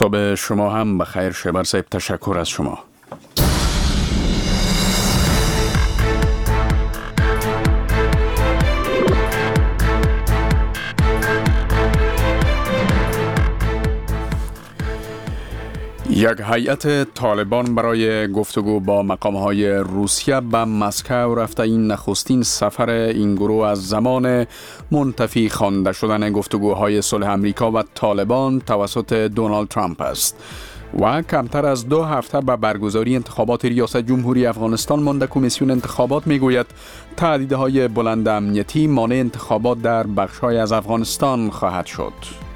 صبح شما هم بخیر. شبر صاحب، تشکر از شما. یک هیئت طالبان برای گفتگو با مقام‌های روسیه به مسکو رفته. این نخستین سفر این گروه از زمان منتفی خوانده شدن گفتگوهای صلح امریکا و طالبان توسط دونالد ترامپ است و کمتر از 2 هفته به برگزاری انتخابات ریاست جمهوری افغانستان مانده. کمیسیون انتخابات میگوید تهدیدهای بلند امنیتی مانع انتخابات در بخش‌های از افغانستان خواهد شد.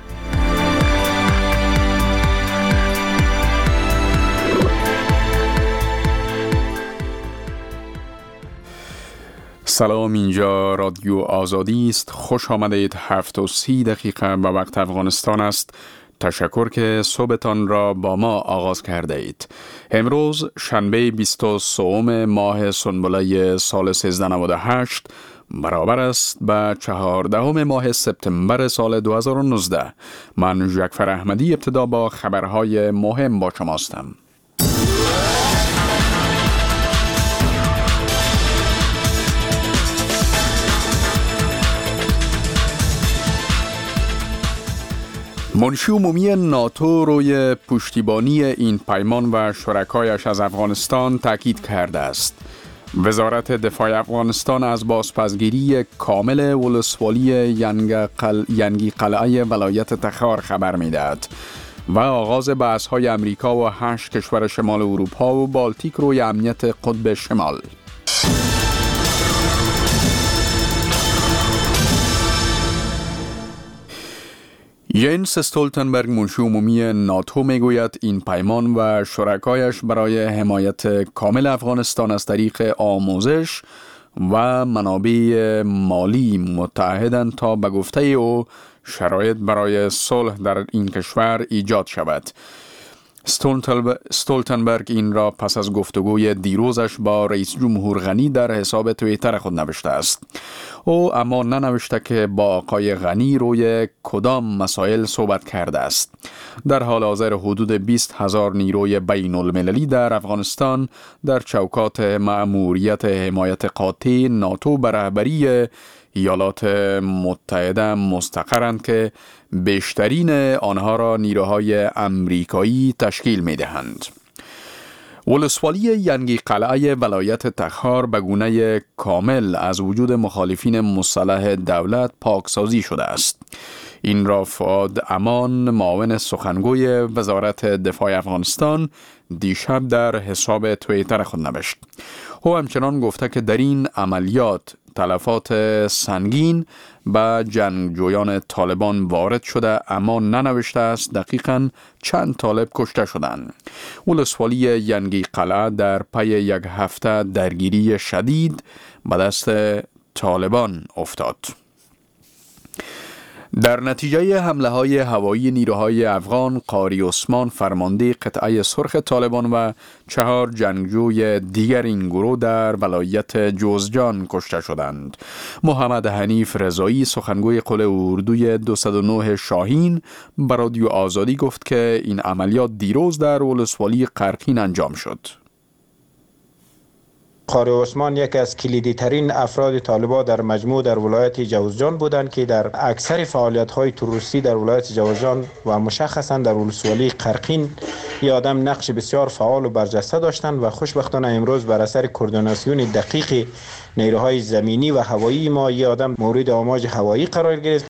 سلام، اینجا رادیو آزادی است. خوش آمدید. 7:30 به وقت افغانستان است. تشکر که صبحتان را با ما آغاز کرده اید. امروز شنبه 23 ماه سنبله سال 1398 برابر است به 14 ماه سپتامبر سال 2019. من جعفر احمدی ابتدا با خبرهای مهم با شما هستم. منشی عمومی ناتو روی پشتیبانی این پیمان و شرکایش از افغانستان تاکید کرده است. وزارت دفاع افغانستان از بازپسگیری کامل ولسوالی ینگی قلعه ولایت تخار خبر می‌دهد و آغاز بحث‌های امریکا و 8 کشور شمال اروپا و بالتیک روی امنیت قطب شمال. ینس استولتنبرگ، منشی عمومی ناتو، میگوید این پیمان و شرکایش برای حمایت کامل افغانستان از طریق آموزش و منابع مالی متعهدند تا به گفته او شرایط برای صلح در این کشور ایجاد شود. استولتنبرگ این را پس از گفتگوی دیروزش با رئیس جمهور غنی در حساب توییتر خود نوشته است. او اما ننوشته که با آقای غنی روی کدام مسائل صحبت کرده است. در حال حاضر حدود 20,000 نیروی بین المللی در افغانستان در چوکات مأموریت حمایت قاطع ناتو به رهبری ایالات متحده مستقرند که بیشترین آنها را نیروهای امریکایی تشکیل می دهند. ولسوالی ینگی قلعه ولایت تخار به گونه کامل از وجود مخالفین مسلح دولت پاکسازی شده است. این را فؤاد امان، معاون سخنگوی وزارت دفاع افغانستان، دیشب در حساب توییتر خود نوشت. او همچنان گفته که در این عملیات تلفات سنگین به جنگجویان طالبان وارد شده، اما ننوشته است دقیقاً چند طالب کشته شدند. ولسوالی ینگی قلعه در پی یک هفته درگیری شدید به دست طالبان افتاد. در نتیجه حمله‌های هوایی نیروهای افغان، قاری عثمان، فرمانده قطعه سرخ طالبان و 4 جنگجوی دیگر این گروه در ولایت جوزجان کشته شدند. محمد حنیف رضایی، سخنگوی قوه اردوی 209 شاهین، به رادیو آزادی گفت که این عملیات دیروز در ولسوالی قرقین انجام شد. قاری عثمان یکی از کلیدی ترین افراد طالبان در مجموع در ولایت جوزجان بودند که در اکثر فعالیت‌های تروریستی در ولایت جوزجان و مشخصاً در ولسوالی قرقین این آدم نقش بسیار فعال و برجسته داشتند و خوشبختانه امروز بر اثر کوردیناسیون دقیق نیروهای زمینی و هوایی ما این آدم مورد آماج هوایی قرار گرفت.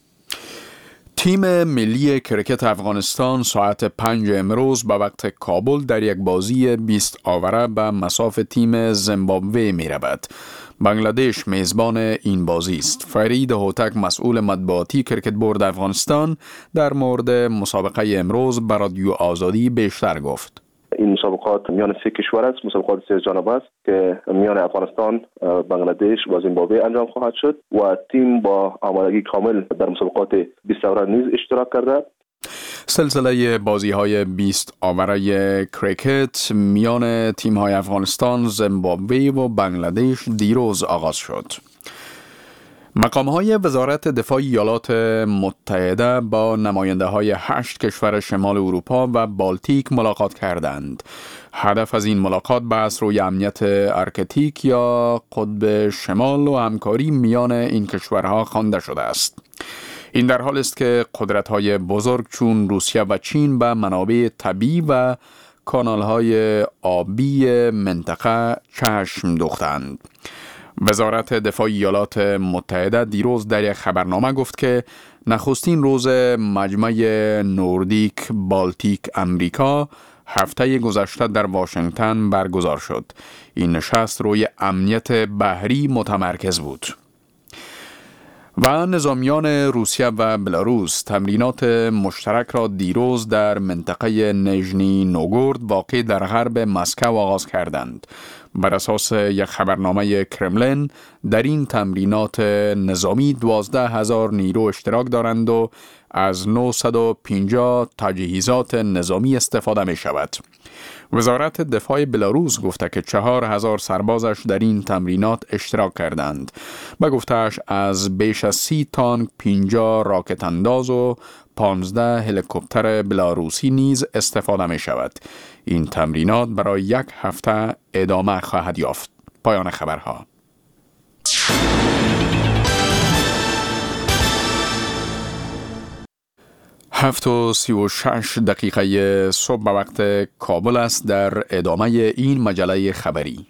تیم ملی کرکت افغانستان ساعت 5 امروز به وقت کابل در یک بازی 20 آوره به مصاف تیم زیمبابوه می رود. بنگلادش میزبان این بازی است. فرید هوتک، مسئول مطبوعاتی کرکت بورد افغانستان، در مورد مسابقه امروز به رادیو آزادی بیشتر گفت. این مسابقات میان 3 کشور است، مسابقات 3 جانبه است که میان افغانستان، بنگلادش و زیمبابوه انجام خواهد شد و تیم با آمادگی کامل در مسابقات 20 آوره نیز اشتراک کرده. سلسله بازی‌های 20 آوره کرکت میان تیم‌های افغانستان، زیمبابوه و بنگلادش دیروز آغاز شد. مقام‌های وزارت دفاع ایالات متحده با نماینده‌های 8 کشور شمال اروپا و بالتیک ملاقات کردند. هدف از این ملاقات بحث روی امنیت ارکتیک یا قطب شمال و همکاری میان این کشورها خوانده شده است. این در حال است که قدرت‌های بزرگ چون روسیه و چین به منابع طبیعی و کانال‌های آبی منطقه چشم دوختند. وزارت دفاع ایالات متحده دیروز در یک خبرنامه گفت که نخستین روز مجمع نوردیک بالتیک امریکا هفته گذشته در واشنگتن برگزار شد. این نشست روی امنیت بحری متمرکز بود. و نظامیان روسیه و بلاروس تمرینات مشترک را دیروز در منطقه نژنی نوگورد واقع در غرب مسکو آغاز کردند. بر اساس یک خبرنامه کرملین در این تمرینات نظامی 12,000 نیرو اشتراک دارند و از 950 تجهیزات نظامی استفاده می شود. وزارت دفاع بلاروس گفته که 4,000 سربازش در این تمرینات اشتراک کردند و گفتهش از بیش از 30 تانک، 50 راکت انداز و 15 هلیکوپتر بلاروسی نیز استفاده می شود. این تمرینات برای 1 هفته ادامه خواهد یافت. پایان خبرها. 7:36 صبح به وقت کابل است. در ادامه این مجله خبری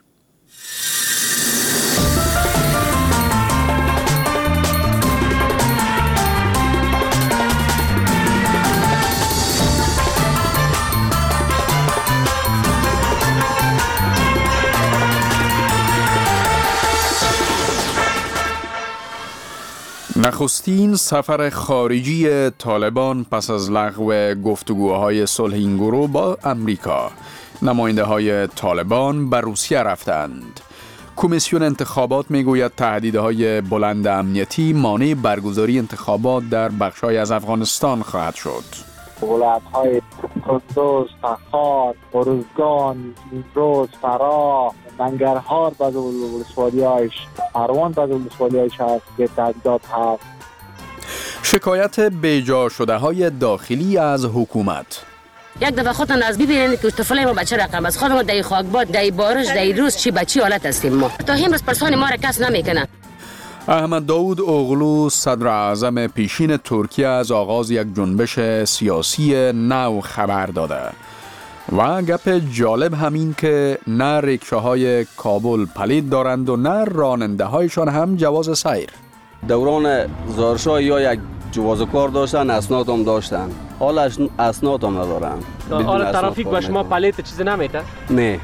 نخستین سفر خارجی طالبان پس از لغو گفتگوهای صلح این گروه با امریکا. نماینده های طالبان به روسیه رفتند. کمیسیون انتخابات میگوید تهدیدهای بلند امنیتی مانع برگزاری انتخابات در بخش‌های از افغانستان خواهد شد. ولایت‌های کندوز، تخار، ارزگان، نیمروز، فراه، ننگرهار بعض ولسوالی‌هایش، پروان بعض ولسوالی‌هایش هست که تهدیدات هست. شکایت بیجا شده های داخلی از حکومت. یک دفعه خودتان از ببینید که طفلای ما بچه رقم از خودمون در خاکباد، در بارش، در روز چی بچی حالت هستیم ما. تا امروز پرسان ما را کس نمیکنه. احمد داود اوغلو صدر اعظم پیشین ترکیه از آغاز یک جنبش سیاسی نو خبر داده. و گپ جالب همین که نه ریکشاهای کابل پلید دارند و نه راننده هایشان هم جواز سیر. دوران زارشاه یا یک جواز کار داشتن، اسناد هم داشتن، حالش اسناد هم ندارن. حالا ترافیک با شما پلیت چیز نمیده؟ نه.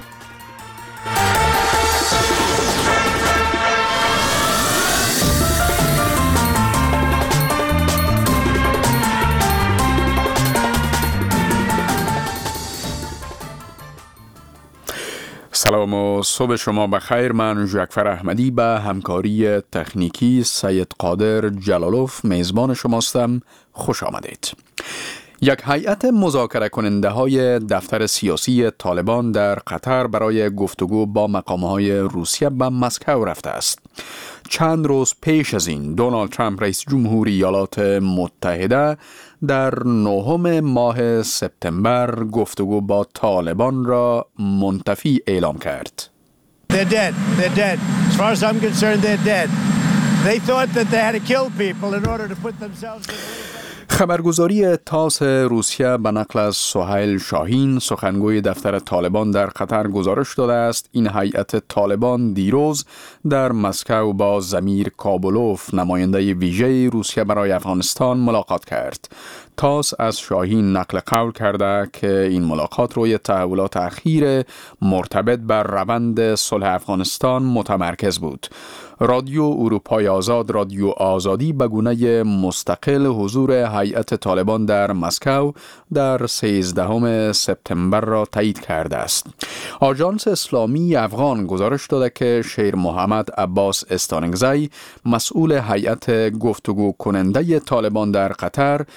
سلام و صبح شما بخیر. من جعفر احمدی به همکاری تکنیکی سید قادر جلالوف میزبان شماستم. خوش آمدید. یک هیئت مذاکره کننده های دفتر سیاسی طالبان در قطر برای گفتگو با مقامهای روسیه به مسکو رفته است. چند روز پیش از این دونالد ترامپ رئیس جمهوری ایالات متحده در 9 ماه سپتامبر گفتگو با طالبان را منتفی اعلام کرد. They're dead. They're dead. As far as I'm concerned, they're dead. They thought that they had to kill people in order to put themselves in. خبرگزاری تاس روسیه به نقل از سهیل شاهین سخنگوی دفتر طالبان در قطر گزارش داده است این هیئت طالبان دیروز در مسکو با زمیر کابولوف نماینده ویژه روسیه برای افغانستان ملاقات کرد. تاس از شاهین نقل قول کرده که این ملاقات روی تحولات اخیر مرتبط بر روند صلح افغانستان متمرکز بود. رادیو اروپای آزاد، رادیو آزادی به گونه مستقل حضور هیئت طالبان در مسکو در 13 سپتامبر را تایید کرده است. آژانس اسلامی افغان گزارش داده که شیر محمد عباس استانگزی مسئول هیئت گفتگو کننده طالبان در قطر در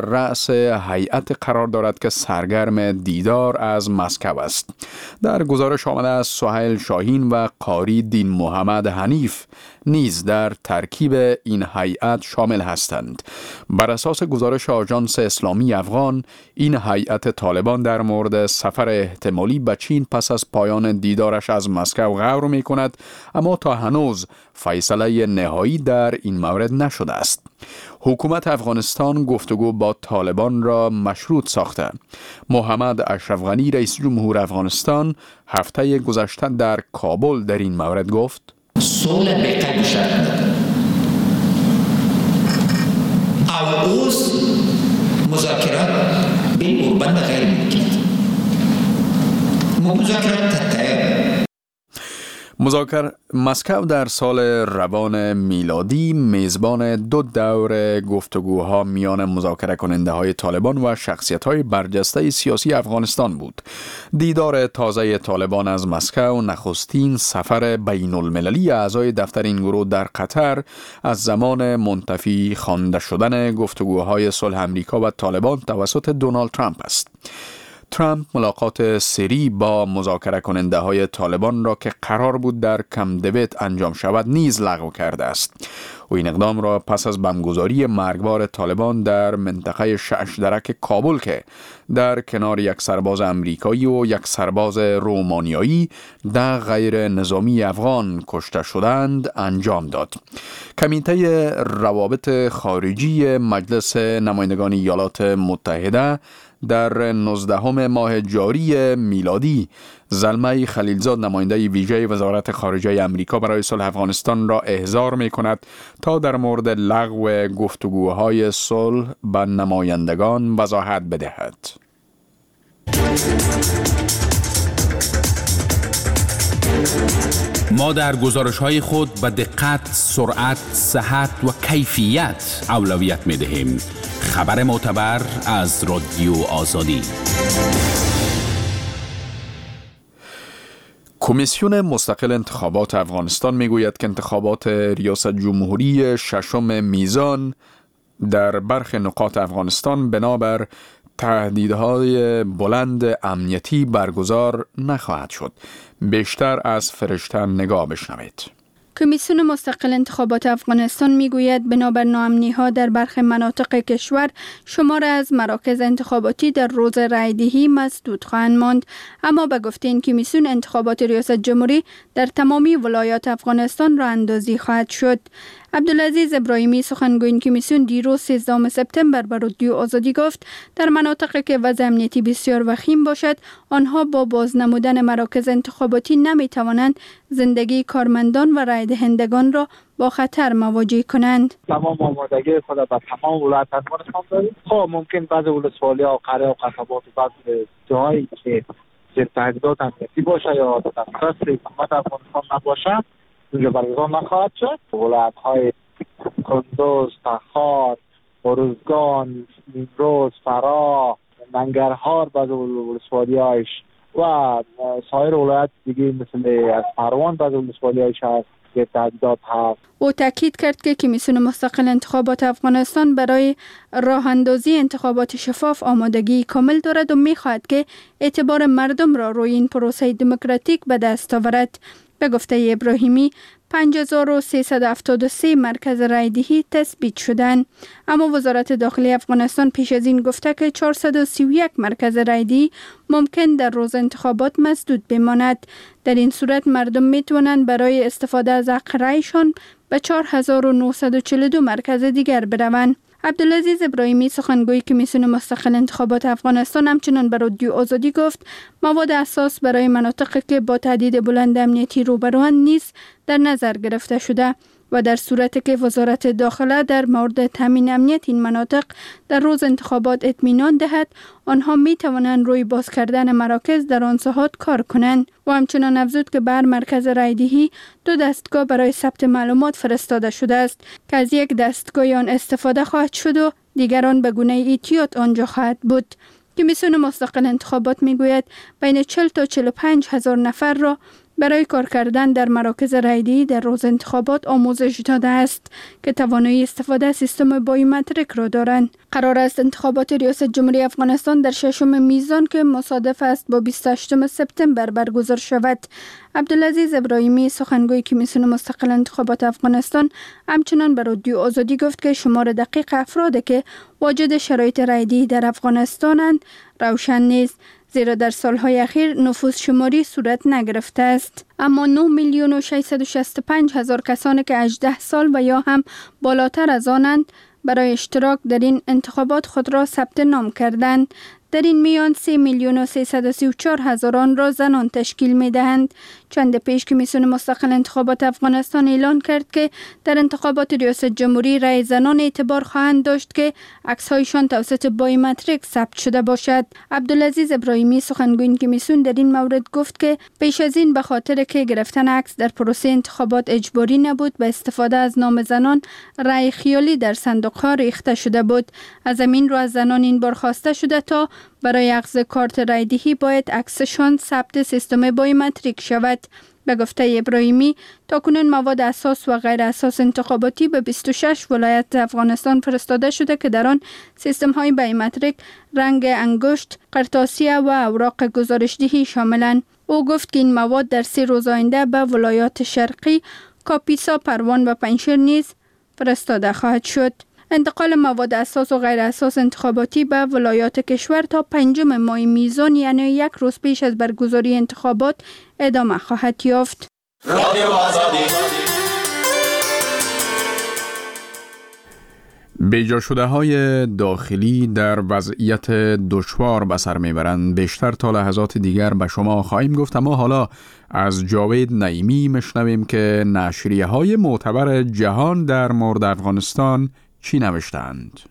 رأس هیئت قرار دارد که سرگرم دیدار از مسکو است. در گزارش آمده است سهیل شاهین و قاری دین محمد حنیف نیز در ترکیب این هیئت شامل هستند. بر اساس گزارش آژانس اسلامی افغان، این هیئت طالبان در مورد سفر احتمالی به چین پس از پایان دیدارش از مسکو غور می کند، اما تا هنوز فیصله نهایی در این مورد نشده است. حکومت افغانستان گفتگو با طالبان را مشروط ساخته. محمد اشرف غنی رئیس جمهور افغانستان هفته گذشته در کابل در این مورد گفت: صلح به قید شرط نداره. اوز مذاکرات بالقربان غیر ممکن. مذاکرات مسکو در سال روان میلادی میزبان 2 دور گفتگوها میان مذاکره کننده های طالبان و شخصیت های برجسته سیاسی افغانستان بود. دیدار تازه طالبان از مسکو نخستین سفر بین المللی اعضای دفتر این گروه در قطر از زمان منتفی خوانده شدن گفتگوهای صلح امریکا و طالبان توسط دونالد ترامپ است. ترامپ ملاقات سری با مذاکره کننده های طالبان را که قرار بود در کمپ دیوید انجام شود نیز لغو کرده است. و این اقدام را پس از بمبگذاری مرگبار طالبان در منطقه ششدرک کابل که در کنار یک سرباز امریکایی و یک سرباز رومانیایی در غیر نظامی افغان کشته شدند انجام داد. کمیته روابط خارجی مجلس نمایندگان ایالات متحده در 19 ماه جاری میلادی زلمه خلیلزاد نماینده ویژه وزارت خارجه امریکا برای صلح افغانستان را احضار می کند تا در مورد لغو گفتگوهای صلح به نمایندگان وضاحت بدهد. ما در گزارش‌های خود به دقت، سرعت، صحت و کیفیت اولویت می‌دهیم. خبر معتبر از رادیو آزادی. کمیسیون مستقل انتخابات افغانستان میگوید که انتخابات ریاست جمهوری 6 میزان در برخی نقاط افغانستان بنابر تهدیدهای بلند امنیتی برگزار نخواهد شد. بیشتر از فرشته نگاه بشنوید. کمیسیون مستقل انتخابات افغانستان میگوید بنابر ناامنی‌ها در برخی مناطق کشور شمار از مراکز انتخاباتی در روز رایدهی مسدود خواهند ماند، اما به گفته این کمیسیون انتخابات ریاست جمهوری در تمامی ولایات افغانستان راه اندازی خواهد شد. عبدالعزیز ابراهیمی سخنگوی این کمیسیون دیروز 13 سپتامبر به رادیو آزادی گفت در مناطقی که وضع امنیتی بسیار وخیم باشد آنها با بازنمودن مراکز انتخاباتی نمی توانند زندگی کارمندان و رای دهندگان را با خطر مواجه کنند. تمام آمادگی خود به تمام ولایت افغانستان داریم. خب ممکن بعض ولسوالی‌ها و قریه و قصبات و بعض جاهایی که تهدیدات امنیتی باشه یا دسترس حکومت افغانستان نباشه اونجا برگزار نخواهد شد. ولایت‌های کندوز، تخار، ارزگان، نیمروز، فراه، ننگرهار بعض ولسوالی‌هایش و سایر ولایت دیگه مثل از پروان بعض ولسوالی‌هایش هست که تهدیدات هست. او تاکید کرد که کمیسیون مستقل انتخابات افغانستان برای راه اندازی انتخابات شفاف آمادگی کامل دارد و می‌خواهد که اعتبار مردم را روی این پروسه دموکراتیک به دست آورد. به گفته ابراهیمی 5373 مرکز رایدهی تثبیت شدند، اما وزارت داخلی افغانستان پیش از این گفته که 431 مرکز رایدهی ممکن در روز انتخابات مسدود بماند. در این صورت مردم می توانند برای استفاده از حق رایشان به 4942 مرکز دیگر بروند. عبدالعزیز ابراهیمی سخنگوی کمیسیون مستقل انتخابات افغانستان همچنان به رادیو آزادی گفت مواد اساس برای مناطقی که با تهدید بلند امنیتی روبروند نیز در نظر گرفته شده و در صورتی که وزارت داخله در مورد تامین امنیت این مناطق در روز انتخابات اطمینان دهد آنها می توانند روی باز کردن مراکز در آن ساحات کار کنند. و همچنان افزود که بر مرکز رایدهی 2 دستگاه برای ثبت معلومات فرستاده شده است که از یک دستگاه آن استفاده خواهد شد و دیگران به گونه احتیاط آنجا خواهد بود. کمیسیون مستقل انتخابات میگوید بین 40 تا 45 هزار نفر را برای کار کردن در مراکز رایده‌ای در روز انتخابات آموزش داده است که توانایی استفاده از سیستم بایومتریک را دارند. قرار است انتخابات ریاست جمهوری افغانستان در 6 میزان که مصادف است با 28 سپتامبر برگزار شود. عبدالعزیز ابراهیمی سخنگوی کمیسیون مستقل انتخابات افغانستان همچنان به رادیو آزادی گفت که شمار دقیق افرادی که واجد شرایط رایده‌ای در افغانستانند روشن نیست، زیرا در سالهای اخیر نفوس شماری صورت نگرفته است. اما 9,665,000 کسانی که 18 سال و یا هم بالاتر از آنند برای اشتراک در این انتخابات خود را ثبت نام کردند. در این میان 3,334,000 آن را زنان تشکیل می دهند. چند پیش کمیسیون مستقل انتخابات افغانستان اعلان کرد که در انتخابات ریاست جمهوری رای زنان اعتبار خواهند داشت که عکس‌هایشان توسط بایومتریک ثبت شده باشد. عبدالعزیز ابراهیمی سخنگوی کمیسیون در این مورد گفت که پیش از این به خاطر که گرفتن عکس در پروسه انتخابات اجباری نبود، به استفاده از نام زنان رای خیالی در صندوق‌ها ریخته شده بود. از همین رو از زنان این بار خواسته شده تا برای اخذ کارت رایدهی باید عکسشان ثبت سیستم بایومتریک شود. به گفته ابراهیمی تاکنون مواد اساس و غیر اساس انتخاباتی به 26 ولایت افغانستان فرستاده شده که در آن سیستم های بایومتریک رنگ انگشت، قرطاسیه و اوراق گزارشدهی شاملند. او گفت که این مواد در 3 روز آینده به ولایات شرقی، کاپیسا، پروان و پنجشیر نیز فرستاده خواهد شد. انتقال مواد اساس و غیر اساس انتخاباتی به ولایات کشور تا 5 ماه میزان یعنی 1 روز پیش از برگزاری انتخابات ادامه خواهد یافت. بیجا شده های داخلی در وضعیت دشوار به سر میبرند. بیشتر تا لحظات دیگر به شما خواهیم گفت، اما حالا از جاوید نعیمی مشنویم که نشریه های معتبر جهان در مورد افغانستان چی نوشتند.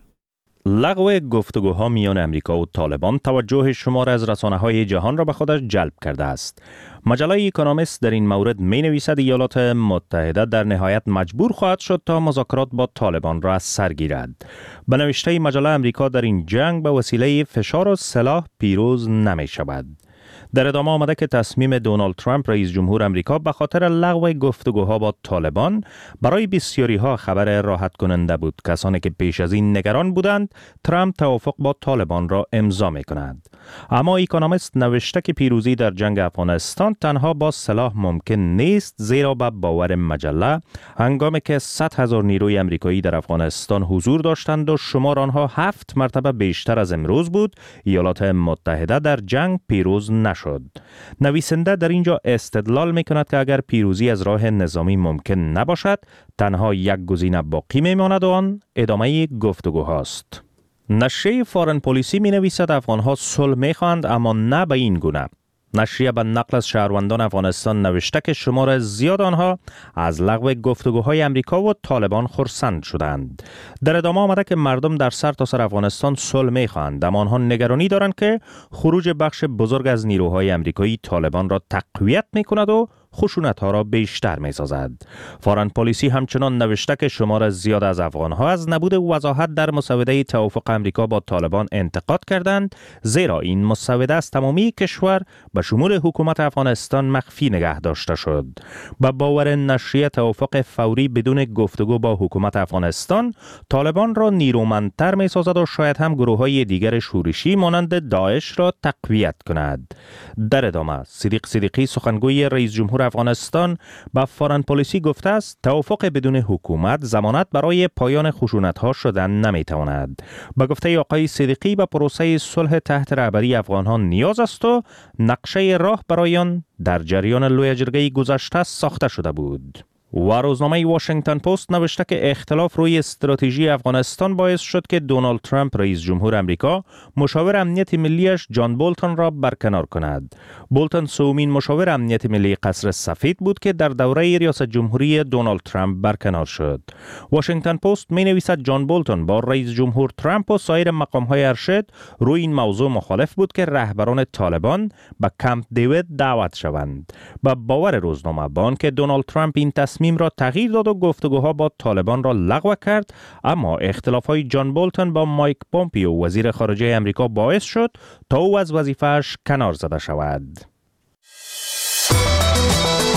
لغو گفتگوها میان امریکا و طالبان توجه شمار از رسانه‌های جهان را به خودش جلب کرده است. مجله اکونومیست در این مورد می نویسد ایالات متحده در نهایت مجبور خواهد شد تا مذاکرات با طالبان را از سر گیرد. به نوشته مجله امریکا در این جنگ به وسیله فشار و سلاح پیروز نمی شود. در ادامه آمده که تصمیم دونالد ترامپ رئیس جمهور امریکا به خاطر لغو گفتگوها با طالبان برای بسیاری ها خبر راحت کننده بود. کسانی که پیش از این نگران بودند ترامپ توافق با طالبان را امضا می کند. اما اکونومیست نوشته که پیروزی در جنگ افغانستان تنها با سلاح ممکن نیست، زیرا به باور مجله هنگامی که 100,000 نیروی امریکایی در افغانستان حضور داشتند و شمار آنها 7 مرتبه بیشتر از امروز بود، ایالات متحده در جنگ پیروز نشد. نویسنده در اینجا استدلال می کند که اگر پیروزی از راه نظامی ممکن نباشد، تنها یک گزینه باقی می ماند و آن ادامه گفتگوهاست. نشریه فارن پلیسی می نویسد افغانها صلح می خواهند، اما نه به این گونه. نشریه به نقل از شهروندان افغانستان نوشته که شمار زیاد آنها از لغو گفتگوهای امریکا و طالبان خرسند شدند. در ادامه آمده که مردم در سرتاسر افغانستان صلح می‌خواهند، اما آنها نگرانی دارند که خروج بخش بزرگ از نیروهای امریکایی طالبان را تقویت می‌کند و خشونت‌ها را بیشتر می‌سازد. فارن پلیسی همچنان نوشته که شمار زیاد از افغان‌ها از نبود وضاحت در مسوده توافق امریکا با طالبان انتقاد کردند، زیرا این مسوده از تمامی کشور به شمول حکومت افغانستان مخفی نگه داشته شد. با باور نشریه توافق فوری بدون گفتگو با حکومت افغانستان طالبان را نیرومندتر می‌سازد و شاید هم گروه‌های دیگر شورشی مانند داعش را تقویت کند. در ادامه صدیق صدیقی سخنگوی رئیس جمهور افغانستان با فارن پلیسی گفته است توافق بدون حکومت ضمانت برای پایان خشونت‌ها شدن نمی‌تواند. با گفته آقای صدیقی به پروسه صلح تحت رهبری افغان‌ها نیاز است و نقشه راه برای آن در جریان لوی جرگه گذشته ساخته شده بود. و روزنامه واشنگتن پست نوشته که اختلاف روی استراتژی افغانستان باعث شد که دونالد ترامپ رئیس جمهور امریکا مشاور امنیت ملیش جان بولتون را برکنار کند. بولتون سومین مشاور امنیت ملی قصر سفید بود که در دوره ریاست جمهوری دونالد ترامپ برکنار شد. واشنگتن پست می نویسد جان بولتون با رئیس جمهور ترامپ و سایر مقام‌های ارشد روی این موضوع مخالف بود که رهبران طالبان به کمپ دیوید دعوت شوند. با باور روزنامه با آنکه دونالد ترامپ این تصمیم را تغییر داد و گفتگوها با طالبان را لغو کرد، اما اختلاف‌های جان بولتون با مایک پومپیو وزیر خارجه امریکا باعث شد تا او از وظیفه‌اش کنار زده شود.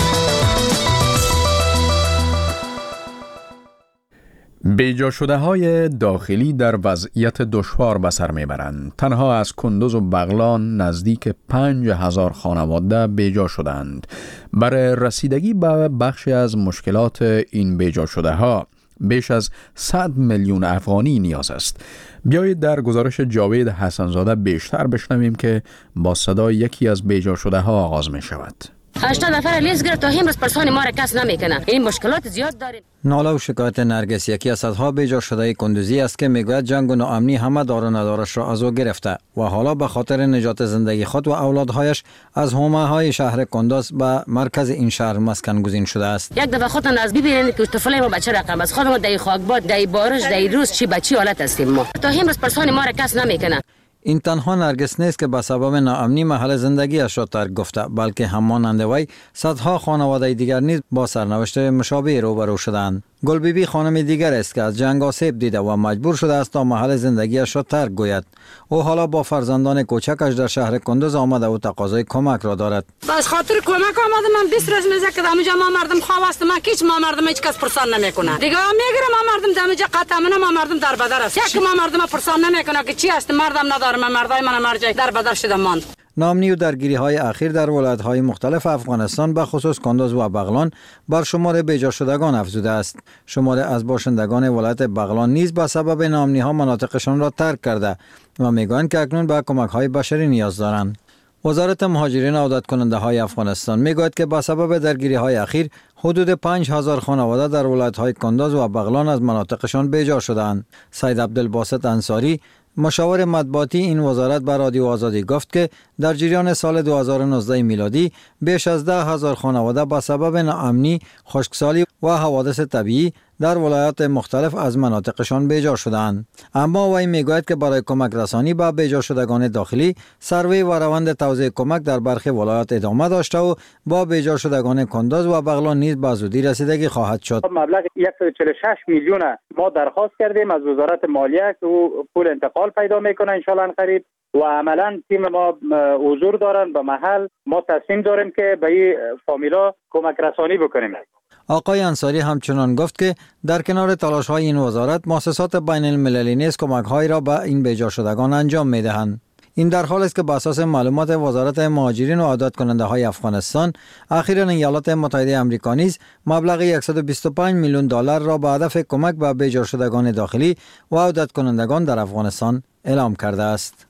بیجا شده های داخلی در وضعیت دشوار به سر میبرند. تنها از کندوز و بغلان نزدیک 5000 خانواده بیجا شدند. برای رسیدگی به بخشی از مشکلات این بیجا شده ها بیش از 100 میلیون افغانی نیاز است. بیایید در گزارش جاوید حسنزاده بیشتر بشنویم که با صدای یکی از بیجا شده ها آغاز می شود. 80 نفر لیست گرفت تا امروز پرسان ما را کس نمیکنه. این مشکلات زیاد داریم. ناله و شکایت نرگس یکی از صدها بیجا شده کندوزی است که میگوید جنگ و ناامنی همه دار و ندارش را از او گرفته و حالا به خاطر نجات زندگی خود و اولادهایش از حومه های شهر کندوز به مرکز این شهر مسکن گزین شده است. یک دفعه خودتان از ببینید که طفلای ما بچه رقم از خودمون در خاکباد در بارش در روز چی بچی حالت هستیم ما. تا امروز پرسان ما را کس نمیکنه. این تنها نرگس نیست که به سبب ناامنی محل زندگیش را ترک گفته، بلکه همانند وی صدها خانواده دیگر نیز با سرنوشت مشابه روبرو شدند. گل بیبی خانم دیگر است که از جنگ آسیب دیده و مجبور شده است تا محل زندگیش را ترک گوید. او حالا با فرزندان کوچکش در شهر کندوز آمده و تقاضای کمک را دارد. بس خاطر کمک آمده، من 20 روز میشه که دمجا ما مردم خواست، من هیچ ما مردم هیچ کس پرسان نمیکنه. دیگه میگیره ما مردم دمجا قطعا ما مردم در بدر است. یک ما مردم پرسان نمیکنه که چی است، مردم نداره، من مردای من مرجع در بدر شده ماند. ناامنی و درگیری های اخیر در ولایت های مختلف افغانستان به خصوص کندوز و بغلان بر شمار بیجا شدگان افزوده است. شمار از باشندگان ولایت بغلان نیز به سبب ناامنی ها مناطقشان را ترک کرده و میگویند که اکنون به کمک های بشری نیاز دارند. وزارت مهاجرین و عودت کننده های افغانستان میگوید که به سبب درگیری های اخیر حدود 5000 خانواده در ولایت های کندوز و بغلان از مناطقشان بیجا شدند. سید عبدالباسط انصاری مشاور مطبوعاتی این وزارت به رادیو آزادی گفت که در جریان سال 2019 میلادی بیش از 10,000 خانواده به سبب ناامنی، خشکسالی و حوادث طبیعی در ولایات مختلف از مناطقشان بیجا شدند. اما وی میگوید که برای کمک رسانی به بیجا شدگان داخلی سروی و روند توزیع کمک در برخی ولایات ادامه داشته و با بیجا شدگان کندوز و بغلان نیز به زودی رسیدگی خواهد شد. مبلغ 146 میلیون ما درخواست کردیم از وزارت مالیه که پول انتقال پیدا میکنه ان شاء الله قریب و عملا تیم ما حضور دارن به محل. ما تصمیم داریم که به این فامیلا کمک رسانی بکنیم. آقای انصاری همچنان گفت که در کنار تلاش های این وزارت مؤسسات بین المللی نیز کمک های را به این بیجا شدگان انجام می دهند. این در حالی است که بر اساس معلومات وزارت مهاجرین و عودت کننده های افغانستان اخیراً ایالات متحده آمریکا نیز مبلغ 125 میلیون دلار را به هدف کمک به بیجا شدگان داخلی و عودت کنندگان در افغانستان اعلام کرده است.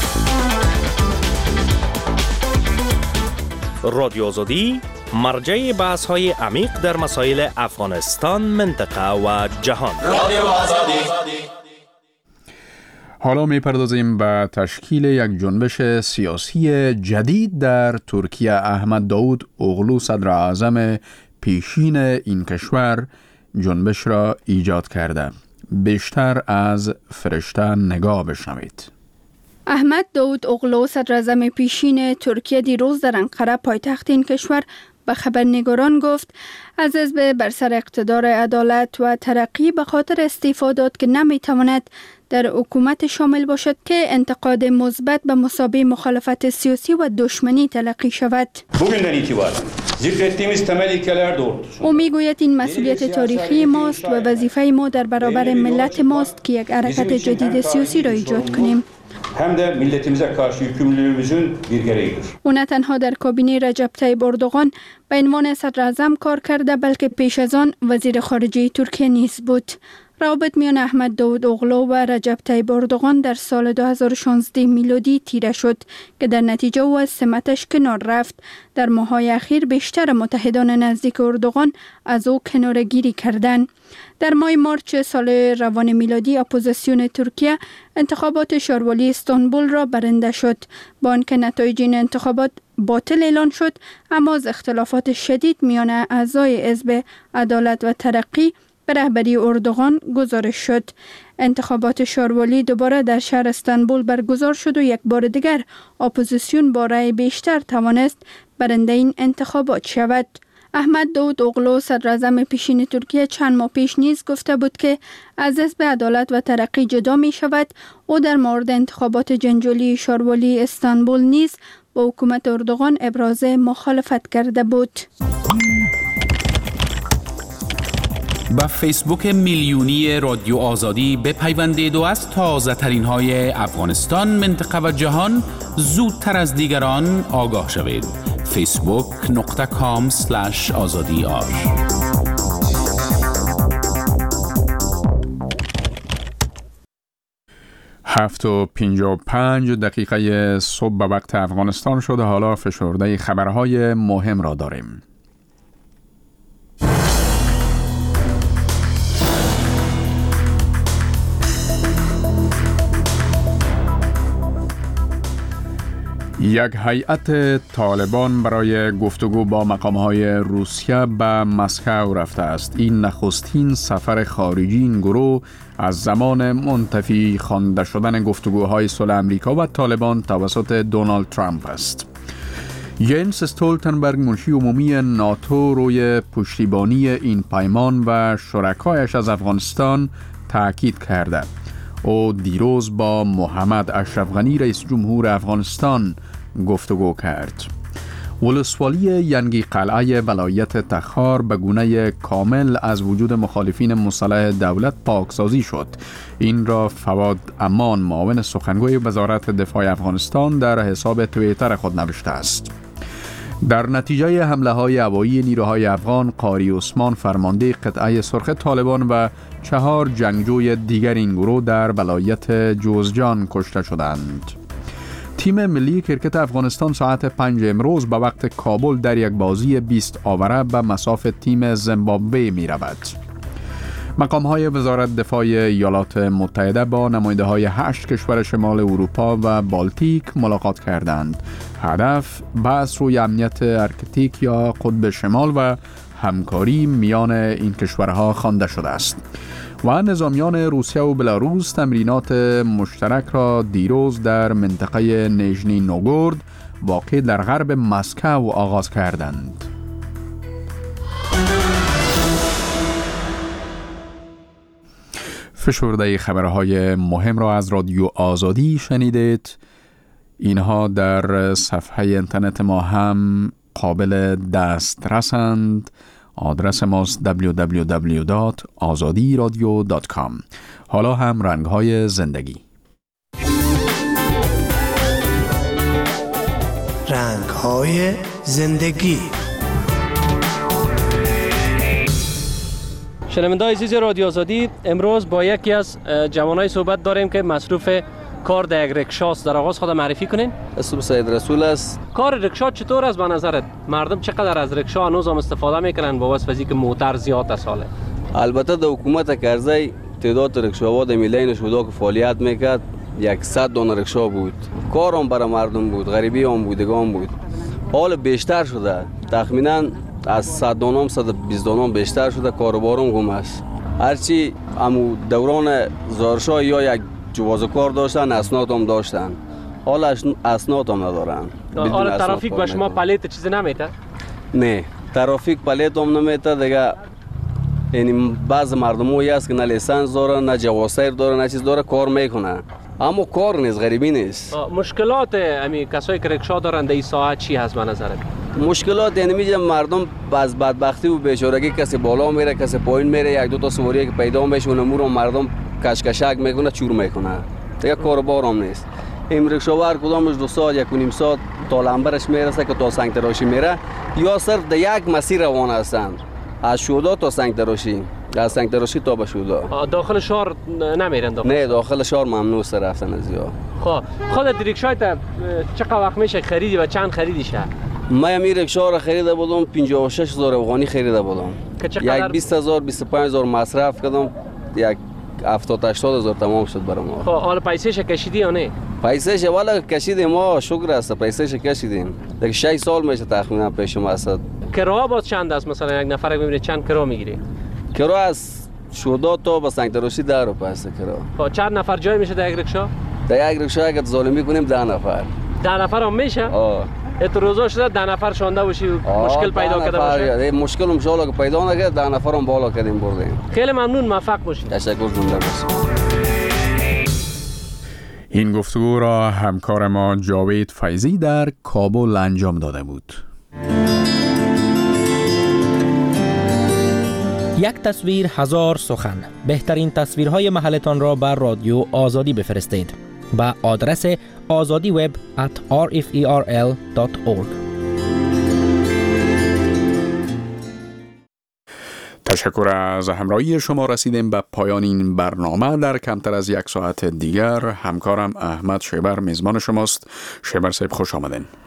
رادیو آزادی مرجع بحث های عمیق در مسائل افغانستان، منطقه و جهان. رادیو آزادی. حالا میپردازیم به تشکیل یک جنبش سیاسی جدید در ترکیه. احمد داود اوغلو صدر اعظم پیشین این کشور جنبش را ایجاد کرده. بیشتر از فرشته نگاه بشنوید. احمد داود اوغلو صدر اعظم پیشین ترکیه دیروز در انقره پایتخت این کشور به خبرنگاران گفت از حزب بر سر اقتدار عدالت و ترقی به خاطر استعفا داد که نمیتواند در حکومت شامل باشد که انتقاد مثبت به مسابقه مخالفت سیاسی و دشمنی تلقی شود. او میگوید این مسئولیت تاریخی ماست و وظیفه ما در برابر ملت ماست که یک حرکت جدید سیاسی را ایجاد کنیم. هم de milletimize karşı yükümlülüğümüzün bir gereğidir. او نه تنها در کابینه رجب طیب اردوغان به عنوان صدر اعظم کار کرده بلکه پیش از آن وزیر خارجه ترکیه نیز بود. روابط میان احمد داود اوغلو و رجب طیب اردوغان در سال 2016 میلادی تیره شد که در نتیجه او از سمتش کنار رفت. در ماه‌های اخیر بیشتر متحدان نزدیک اردوغان از او کناره‌گیری کردند. در ماه مارچ سال روان میلادی اپوزیسیون ترکیه انتخابات شاروالی استانبول را برنده شد. با آنکه نتایج این انتخابات باطل اعلان شد، اما از اختلافات شدید میان اعضای حزب عدالت و ترقی به رهبری اردوغان گزارش شد. انتخابات شاروالی دوباره در شهر استانبول برگزار شد و یک بار دیگر اپوزیسیون با رأی بیشتر توانست برنده این انتخابات شود. احمد داود اوغلو صدر اعظم پیشین ترکیه چند ماه پیش نیز گفته بود که از حزب عدالت و ترقی جدا می شود. او در مورد انتخابات جنجالی شاروالی استانبول نیز با حکومت اردوغان ابراز مخالفت کرده بود. با فیسبوک میلیونی رادیو آزادی بپیوندید و از تازه ترین های افغانستان، منطقه و جهان زودتر از دیگران آگاه شوید. facebook.com/azadiar 7:55 صبح به وقت افغانستان شده. حالا فشرده خبرهای مهم را داریم. یک هیئت طالبان برای گفتگو با مقام‌های روسیه به مسکو رفته است. این نخستین سفر خارجی این گروه از زمان منتفی خوانده شدن گفتگوهای صلح امریکا و طالبان توسط دونالد ترامپ است. ینس استولتنبرگ، منشی عمومی ناتو، روی پشتیبانی این پیمان و شرکایش از افغانستان تاکید کرده. او دیروز با محمد اشرف غنی رئیس جمهور افغانستان گفتگو کرد. ولسوالی ینگی قلعه ولایت تخار به گونه کامل از وجود مخالفین مسلح دولت پاکسازی شد. این را فواد امان، معاون سخنگوی وزارت دفاع افغانستان، در حساب توییتر خود نوشته است. در نتیجه حمله های هوایی نیروهای افغان، قاری عثمان، فرمانده قطعه سرخ طالبان و 4 جنگجوی دیگر این گروه در ولایت جوزجان کشته شدند. تیم ملی کرکت افغانستان ساعت 5 امروز به وقت کابل در یک بازی 20 آوره به مصاف تیم زیمبابوه می رود. مقام‌های وزارت دفاع ایالات متحده با نماینده‌های 8 کشور شمال اروپا و بالتیک ملاقات کردند. هدف بحث روی امنیت ارکتیک یا قطب شمال و همکاری میان این کشورها خوانده شده است. و نظامیان روسیه و بلاروس تمرینات مشترک را دیروز در منطقه نیژنی نوگورد واقع در غرب مسکو آغاز کردند. فشرده خبرهای مهم را از رادیو آزادی شنیدید. اینها در صفحه اینترنت ما هم قابل دسترسند. آدرس ماست www.azadiradio.com. حالا هم رنگ‌های زندگی. رنگ‌های زندگی. شنونده‌های عزیز رادیو آزادی، امروز با یکی از جوانای صحبت داریم که مصروف کار در یک رکشاست. در آغاز خود معرفی کنین. اسم سید رسول است. کار رکشا چطور است به نظرت؟ مردم چقدر از رکشا هنوز هم استفاده میکنن با واسطه که موتر زیاد ساله؟ البته در حکومت کرزی تعداد رکشاها در میلین شده که فعالیت میکرد 100 دانه رکشا بود. کارم برای مردم بود، غریبی هم بودگان بود. حال بیشتر شده، تخمینا از 100 دانم 120 دانم بیشتر شده. کاروبارم گم است. هرچی امو دوران زارشاه یا یک جواز کار داشتن، اسناد هم داشتن. حالا اسناد هم ندارن. حالا ترافیک به شما پلیت چیزی نمیته؟ نه، ترافیک پلیت هم نمیته دیگه. یعنی بعض مردمایی هست که نه لیسنس داره، نه جواز سیر داره، نه چیز داره، کار میکنه. اما کار نیست، غریبی نیست. مشکلات امی کسایی که رکشا دارن در این ساعت چی هست به نظرت؟ مشکلات یعنی میگم مردم از بدبختی و بیچارگی، کسی بالا میره، کسی پایین میره، یک دو تا سواری که پیدا میشه اونمو رو مردم کشکشک میکنه، چور میکنه. دیگه کاروبار هم نیست. این رکشاور کدامش 2 ساعت 1.5 ساعت تا لنبرش میرسه که تا سنگ تراشی میره، یا صرف در یک مسیر روان هستند، از شودا تا سنگ تراشی، از سنگ تراشی تا به شودا. داخل شهر نمیرن؟ نه، داخل شهر ممنوع است رفتن از یا. خودت رکشای چقدر وقت میشه خریدی و چند خریدیش؟ من این رکشا را خریده بودم 56,000 افغانی خریده بودم. یک 20,000 25,000 مصرف کردم، یک 70-80,000 تمام شد برام. حالا پیسه‌ش کشیدی یا نه؟ پیسه‌ش والا کشیدیم، ما شکر است پیسه‌ش کشیدیم. دیگه 6 سال میشه تخمینا پیش ما است. کرا باز چند است؟ مثلا یک نفر ببینید چند کرا میگیری؟ کرا از شودا تا به سنگ تراشی 10 روپیه است کرا. چند نفر جای میشه در یک رکشا؟ در یک رکشا اگه ظالمی کنیم 10 نفر. 10 نفر هم میشه؟ ات روزا شده 10 نفر شونده باشی مشکل پیدا کرده باشه؟ مشکل ان شاء الله که پیدا نکرد 10 نفر هم بالا کردیم بردیم. خیلی ممنون، موفق باشید. تشکر، زنده باشید. این گفتگو را همکار ما جاوید فیضی در کابل انجام داده بود. یک تصویر هزار سخن. بهترین تصویرهای محلتان را بر رادیو آزادی بفرستید به آدرس azadiweb@rferl.org. تشکر از همراهی شما. رسیدیم به پایان این برنامه. در کمتر از یک ساعت دیگر همکارم احمد شیبر میزبان شماست. شیبر صاحب خوش آمدین.